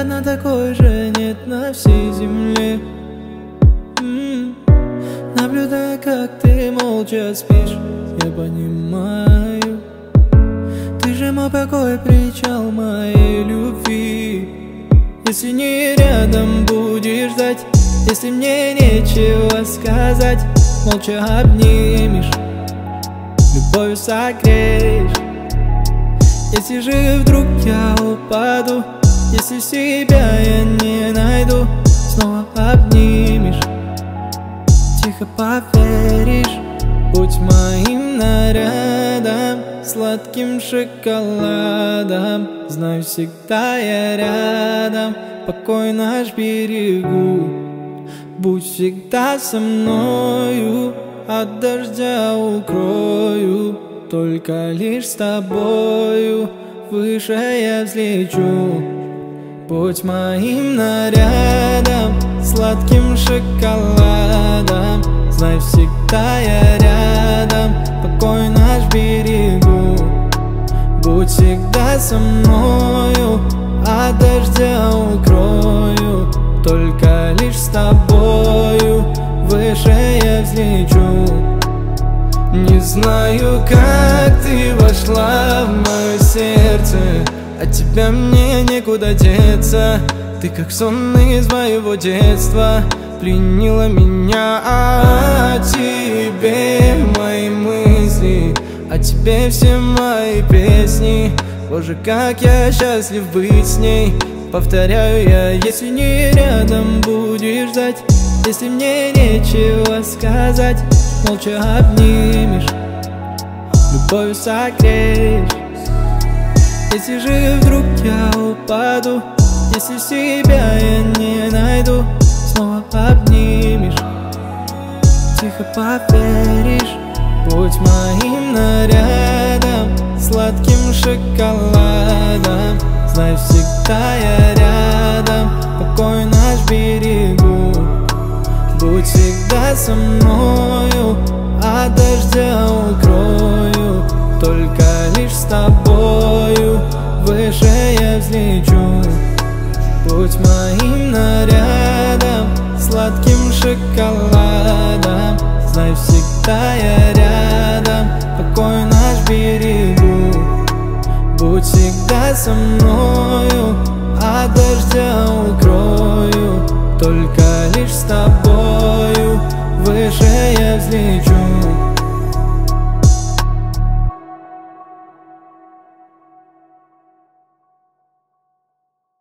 на такой же нет на всей земле. Наблюдая, как ты молча спишь, я понимаю, ты же мой покой, причал моей любви. Если не рядом будешь ждать, если мне нечего сказать, молча обнимешь, любовью согреешь. Если же вдруг я упаду, если себя я не найду, снова обнимешь, тихо поверишь. Будь моим нарядом, сладким шоколадом, знаю, всегда я рядом, покой наш берегу. Будь всегда со мною, от дождя укрою, только лишь с тобою выше я взлечу. Будь моим нарядом, сладким шоколадом, знай, всегда я рядом, покой наш берегу. Будь всегда со мною, от дождя укрою, только лишь с тобою выше я взлечу. Не знаю, как ты вошла в мое сердце, от тебя мне некуда деться. Ты как сон из моего детства, пленила меня. О тебе мои мысли, о тебе все мои песни. Боже, как я счастлив быть с ней. Повторяю я, если не рядом будешь ждать, если мне нечего сказать, молча обнимешь, любовью согреешь. Если же вдруг я упаду, если себя я не найду, снова обнимешь, тихо поверишь. Будь моим нарядом, сладким шоколадом, знай, всегда я рядом, покой наш берегу. Будь всегда со мною, от дождя укрою, только лишь с тобою выше я взлечу. Будь моим нарядом, сладким шоколадом, знай, всегда я рядом, покой наш берегу. Будь всегда со мною, от дождя укрою, только